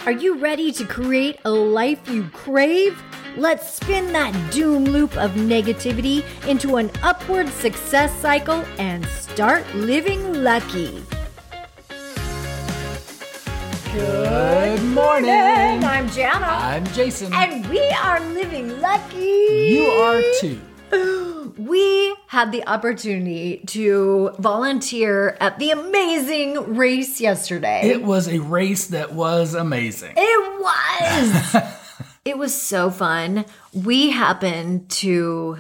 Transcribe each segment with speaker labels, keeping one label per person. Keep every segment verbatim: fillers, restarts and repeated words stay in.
Speaker 1: Are you ready to create a life you crave? Let's spin that doom loop of negativity into an upward success cycle and start living lucky.
Speaker 2: Good morning.
Speaker 1: I'm Jana.
Speaker 2: I'm Jason.
Speaker 1: And we are living lucky.
Speaker 2: You are too.
Speaker 1: We had the opportunity to volunteer at the amazing race yesterday.
Speaker 2: It was a race that was amazing.
Speaker 1: It was. It was so fun. We happened to...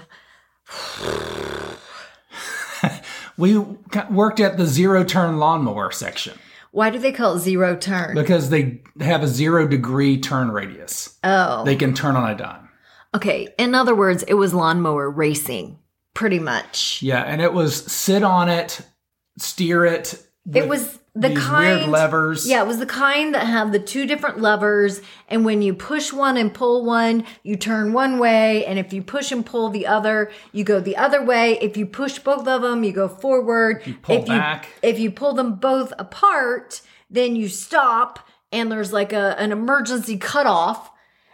Speaker 2: We worked at the zero-turn lawnmower section.
Speaker 1: Why do they call it zero turn?
Speaker 2: Because they have a zero-degree turn radius.
Speaker 1: Oh.
Speaker 2: They can turn on a dime.
Speaker 1: Okay. In other words, it was lawnmower racing, pretty much.
Speaker 2: Yeah, and it was sit on it, steer it.
Speaker 1: It was the
Speaker 2: these
Speaker 1: kind...
Speaker 2: weird levers.
Speaker 1: Yeah, it was the kind that had the two different levers, and when you push one and pull one, you turn one way, and if you push and pull the other, you go the other way. If you push both of them, you go forward.
Speaker 2: You pull
Speaker 1: if
Speaker 2: back.
Speaker 1: You, if you pull them both apart, then you stop, and there's like a an emergency cutoff,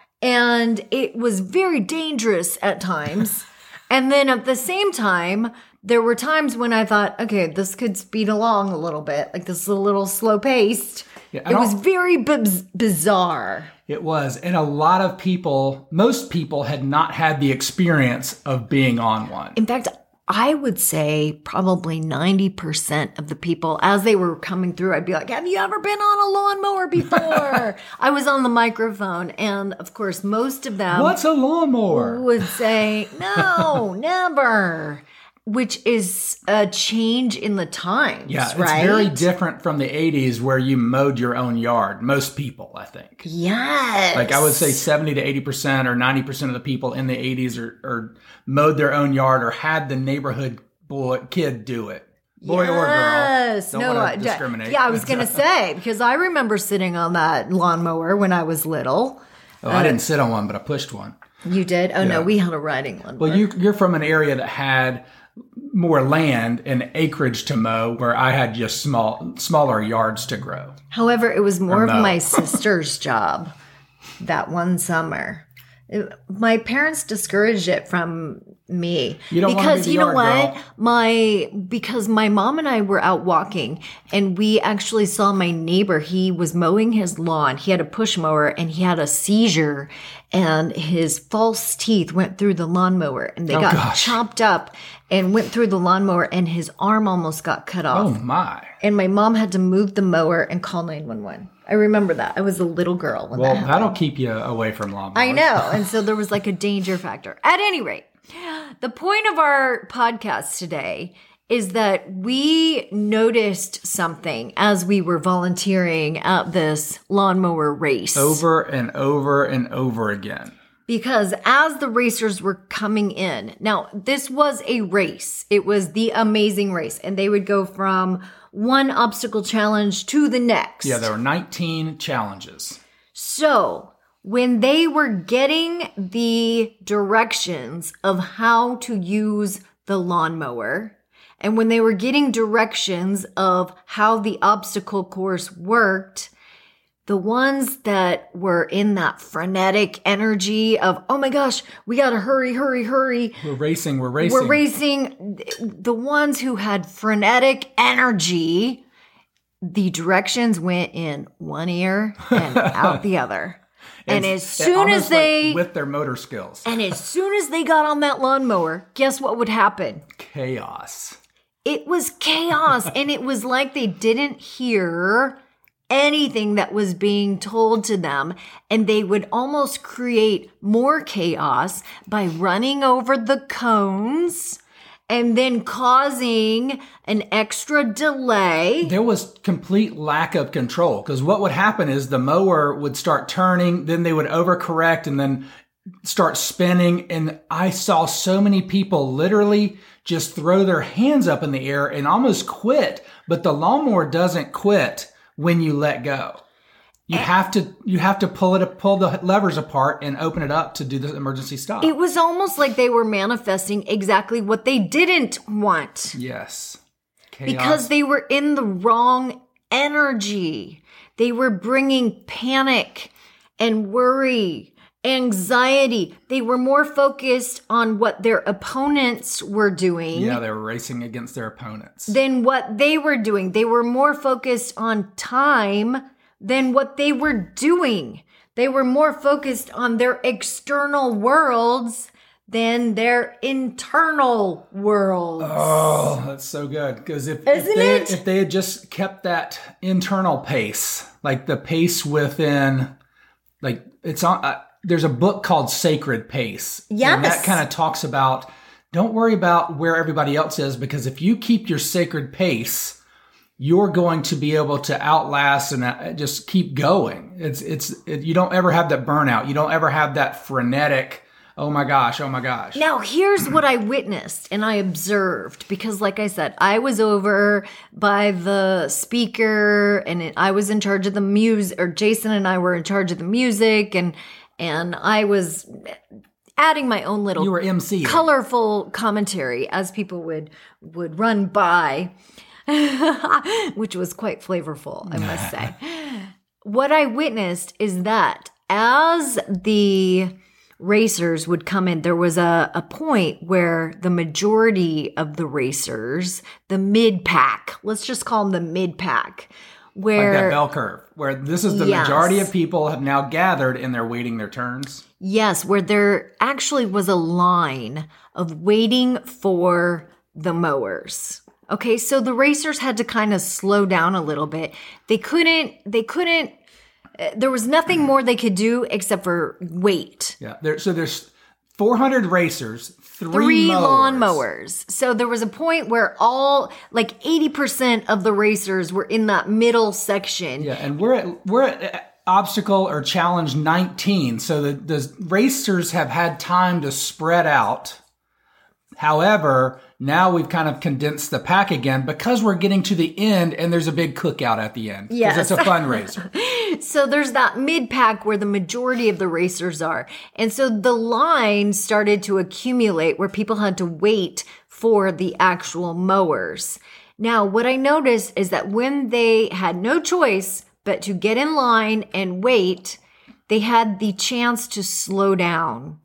Speaker 1: and it was very dangerous at times. And then at the same time, there were times when I thought, okay, this could speed along a little bit. Like this is a little slow paced.
Speaker 2: Yeah,
Speaker 1: it was very b- bizarre.
Speaker 2: It was. And a lot of people, most people had not had the experience of being on one.
Speaker 1: In fact, I would say probably ninety percent of the people, as they were coming through, I'd be like, have you ever been on a lawnmower before? I was on the microphone. And of course, most of them
Speaker 2: What's a lawnmower?
Speaker 1: would say, no, never. Which is a change in the times,
Speaker 2: Yeah, it's
Speaker 1: right?
Speaker 2: very different from the eighties where you mowed your own yard. Most people, I think.
Speaker 1: Yes.
Speaker 2: Like I would say seventy to eighty percent or ninety percent of the people in the eighties are, are mowed their own yard or had the neighborhood boy kid do it. Boy
Speaker 1: yes.
Speaker 2: or girl. Don't
Speaker 1: no,
Speaker 2: want
Speaker 1: I-
Speaker 2: to discriminate.
Speaker 1: Yeah, I was going to say, because I remember sitting on that lawnmower when I was little.
Speaker 2: Oh, I didn't sit on one, but I pushed one.
Speaker 1: You did? Oh, no,
Speaker 2: Yeah.
Speaker 1: we had a riding lawnmower.
Speaker 2: Well, you, you're from an area that had more land and acreage to mow, where I had just small, smaller yards to grow.
Speaker 1: However, it was more of
Speaker 2: mow.
Speaker 1: my sister's job that one summer. It- my parents discouraged it from me
Speaker 2: You don't wanna
Speaker 1: because
Speaker 2: be the
Speaker 1: you know
Speaker 2: yard
Speaker 1: what
Speaker 2: girl.
Speaker 1: my because my mom and I were out walking and we actually saw my neighbor. He was mowing his lawn. He had a push mower and he had a seizure and his false teeth went through the lawnmower and they
Speaker 2: Oh,
Speaker 1: got
Speaker 2: gosh.
Speaker 1: chopped up and went through the lawnmower and his arm almost got cut off.
Speaker 2: Oh my.
Speaker 1: And my mom had to move the mower and call nine one one. I remember that. I was a little girl when
Speaker 2: Well,
Speaker 1: that happened.
Speaker 2: that'll keep you away from lawnmowers.
Speaker 1: I know. And so there was like a danger factor. At any rate, the point of our podcast today is that we noticed something as we were volunteering at this lawnmower race.
Speaker 2: Over and over and over again.
Speaker 1: Because as the racers were coming in, now this was a race. It was the amazing race. And they would go from one obstacle challenge to the next.
Speaker 2: Yeah, there were nineteen challenges.
Speaker 1: So when they were getting the directions of how to use the lawnmower, and when they were getting directions of how the obstacle course worked, the ones that were in that frenetic energy of, oh my gosh, we got to hurry, hurry, hurry.
Speaker 2: We're racing, we're racing.
Speaker 1: We're racing. The ones who had frenetic energy, the directions went in one ear and out the other. And
Speaker 2: It's-
Speaker 1: as
Speaker 2: it
Speaker 1: soon
Speaker 2: almost
Speaker 1: as they
Speaker 2: like with their motor skills.
Speaker 1: and as soon as they got on that lawnmower, guess what would happen?
Speaker 2: Chaos.
Speaker 1: It was chaos. And it was like they didn't hear anything that was being told to them. And they would almost create more chaos by running over the cones and then causing an extra delay.
Speaker 2: There was complete lack of control, because what would happen is the mower would start turning, then they would overcorrect and then start spinning. And I saw so many people literally just throw their hands up in the air and almost quit. But the lawnmower doesn't quit when you let go. You have to you have to pull it pull the levers apart and open it up to do the emergency stop.
Speaker 1: It was almost like they were manifesting exactly what they didn't want.
Speaker 2: Yes. Chaos.
Speaker 1: Because they were in the wrong energy. They were bringing panic and worry, anxiety. They were more focused on what their opponents were doing.
Speaker 2: Yeah, they were racing against their opponents.
Speaker 1: Than what they were doing. They were more focused on time than what they were doing. They were more focused on their external worlds than their internal worlds.
Speaker 2: Oh, that's so good. Because if, if,
Speaker 1: Isn't
Speaker 2: they,
Speaker 1: it?
Speaker 2: if they had just kept that internal pace, like the pace within, like it's on, uh, there's a book called Sacred Pace.
Speaker 1: Yes.
Speaker 2: And that kind of talks about, don't worry about where everybody else is, because if you keep your sacred pace, you're going to be able to outlast and uh, just keep going. It's, it's, it, you don't ever have that burnout. You don't ever have that frenetic, oh my gosh, oh my gosh.
Speaker 1: Now, here's what I witnessed and I observed, because like I said, I was over by the speaker and it, I was in charge of the music, or Jason and I were in charge of the music, and and I was adding my own little
Speaker 2: You were emceeing.
Speaker 1: colorful commentary as people would would run by, which was quite flavorful, I must say. What I witnessed is that as the racers would come in, there was a, a point where the majority of the racers, the mid pack, let's just call them the mid pack, where
Speaker 2: Like that bell curve, where this is the
Speaker 1: Yes.
Speaker 2: majority of people have now gathered and they're waiting their turns.
Speaker 1: yes, where there actually was a line of waiting for the mowers. Okay, so the racers had to kind of slow down a little bit. They couldn't, they couldn't, uh, there was nothing more they could do except for wait.
Speaker 2: Yeah. There, so there's four hundred racers, three,
Speaker 1: Three
Speaker 2: mowers.
Speaker 1: lawn mowers. So there was a point where all, like eighty percent of the racers were in that middle section.
Speaker 2: Yeah, and we're at, we're at obstacle or challenge nineteen. So the, the racers have had time to spread out. However, now we've kind of condensed the pack again because we're getting to the end and there's a big cookout at the end.
Speaker 1: Yes.
Speaker 2: Because it's a fundraiser.
Speaker 1: So there's that mid pack where the majority of the racers are. And so the line started to accumulate where people had to wait for the actual mowers. Now, what I noticed is that when they had no choice but to get in line and wait, they had the chance to slow down,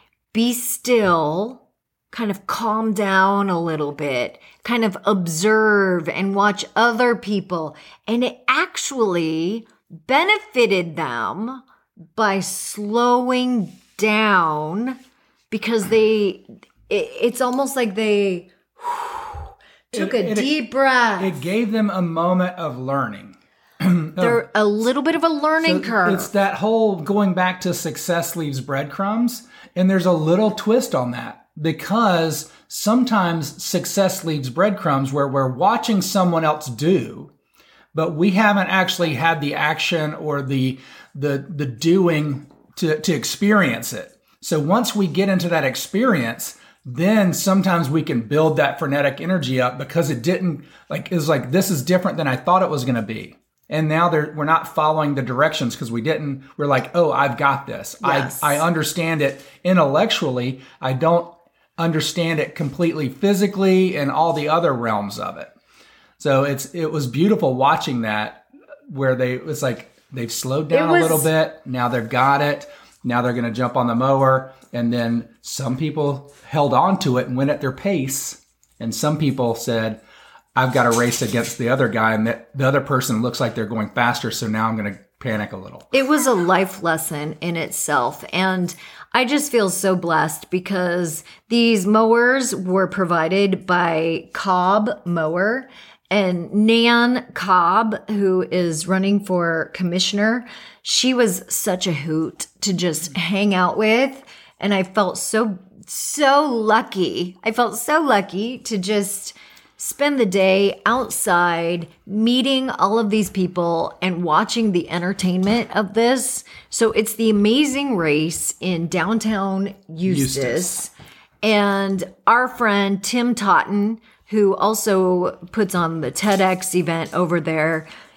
Speaker 1: be still, kind of calm down a little bit, kind of observe and watch other people. And it actually benefited them by slowing down, because they, it, it's almost like they whew, took
Speaker 2: It-
Speaker 1: a
Speaker 2: it-
Speaker 1: deep breath.
Speaker 2: It gave them a moment of learning.
Speaker 1: They're a little bit of a learning
Speaker 2: So
Speaker 1: curve.
Speaker 2: It's that whole going back to success leaves breadcrumbs. And there's a little twist on that, because sometimes success leaves breadcrumbs where we're watching someone else do, but we haven't actually had the action or the, the, the doing to, to experience it. So once we get into that experience, then sometimes we can build that frenetic energy up because it didn't like, it's like, this is different than I thought it was going to be. And now they're, we're not following the directions because we didn't, we're like, oh, I've got this.
Speaker 1: Yes.
Speaker 2: I, I understand it intellectually. I don't understand it completely physically and all the other realms of it. So it's, it was beautiful watching that, where they, it's like they've slowed down
Speaker 1: It was-
Speaker 2: a little bit. Now they've got it. Now they're going to jump on the mower. And then some people held on to it and went at their pace. And some people said, I've got to race against the other guy, and the, the other person looks like they're going faster, so now I'm going to panic a little.
Speaker 1: It was a life lesson in itself. And I just feel so blessed because these mowers were provided by Cobb Mower, and Nan Cobb, who is running for commissioner. She was such a hoot to just hang out with. And I felt so, so lucky. I felt so lucky to just spend the day outside meeting all of these people and watching the entertainment of this. So it's the Amazing Race in downtown Eustis.
Speaker 2: Eustis.
Speaker 1: And our friend Tim Totten, who also puts on the TEDx event over there,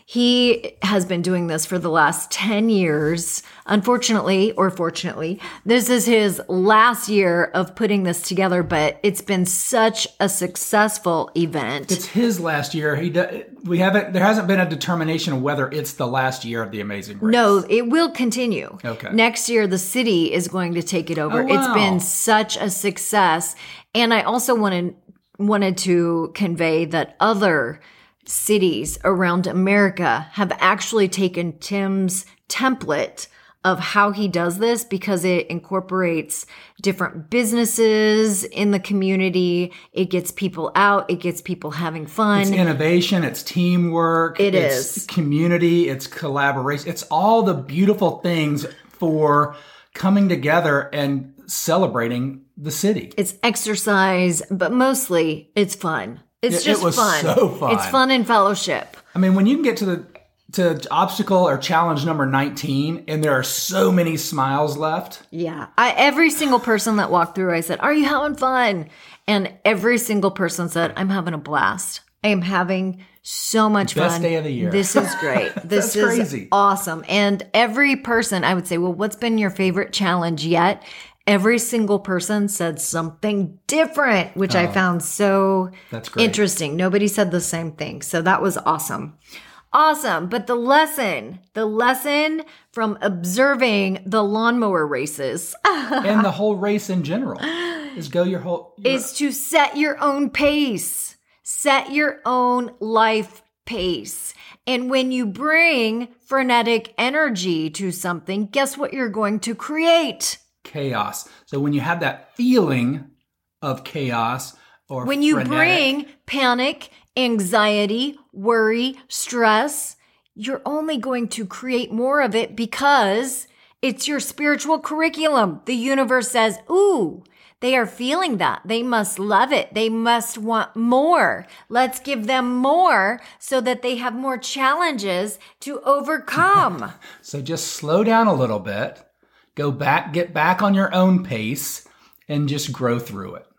Speaker 1: He has been doing this for the last ten years. Unfortunately, or fortunately, this is his last year of putting this together, but it's been such a successful event.
Speaker 2: It's his last year. He do, we haven't. There hasn't been a determination of whether it's the last year of the Amazing Race.
Speaker 1: No, it will continue.
Speaker 2: Okay.
Speaker 1: Next year, the city is going to take it over.
Speaker 2: Oh, wow.
Speaker 1: It's been such a success. And I also wanted wanted to convey that other cities around America have actually taken Tim's template of how he does this because it incorporates different businesses in the community. It gets people out. It gets people having fun.
Speaker 2: It's innovation. It's teamwork.
Speaker 1: It
Speaker 2: it's
Speaker 1: is.
Speaker 2: community. It's collaboration. It's all the beautiful things for coming together and celebrating the city.
Speaker 1: It's exercise, but mostly it's fun. It's
Speaker 2: It-
Speaker 1: just
Speaker 2: it was
Speaker 1: fun.
Speaker 2: so fun.
Speaker 1: It's fun and fellowship.
Speaker 2: I mean, when you can get to the to obstacle or challenge number nineteen and there are so many smiles left.
Speaker 1: Yeah. I, every single person that walked through, I said, "Are you having fun?" And every single person said, "I'm having a blast. I am having so much
Speaker 2: Best
Speaker 1: fun.
Speaker 2: day of the year.
Speaker 1: This is great. This
Speaker 2: That's
Speaker 1: is
Speaker 2: crazy.
Speaker 1: awesome." And every person, I would say, "Well, what's been your favorite challenge yet?" Every single person said something different, which I found so
Speaker 2: That's great.
Speaker 1: interesting. Nobody said the same thing. So that was awesome. Awesome. But the lesson, the lesson from observing the lawnmower races
Speaker 2: And the whole race in general is go your whole your,
Speaker 1: is to set your own pace. Set your own life pace. And when you bring frenetic energy to something, guess what you're going to create?
Speaker 2: chaos. So when you have that feeling of chaos or
Speaker 1: When you
Speaker 2: frenetic,
Speaker 1: bring panic, anxiety, worry, stress, you're only going to create more of it because it's your spiritual curriculum. The universe says, ooh, they are feeling that. They must love it. They must want more. Let's give them more so that they have more challenges to overcome.
Speaker 2: So just slow down a little bit, go back, get back on your own pace, and just grow through it.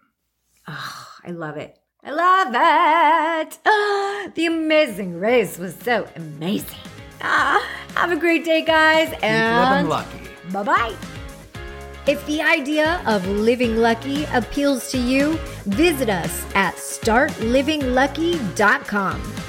Speaker 1: Oh, I love it. I love it. Ah, the Amazing Race was so amazing. Ah, have a great day, guys.
Speaker 2: Keep
Speaker 1: And
Speaker 2: living lucky.
Speaker 1: bye-bye. If the idea of living lucky appeals to you, visit us at start living lucky dot com.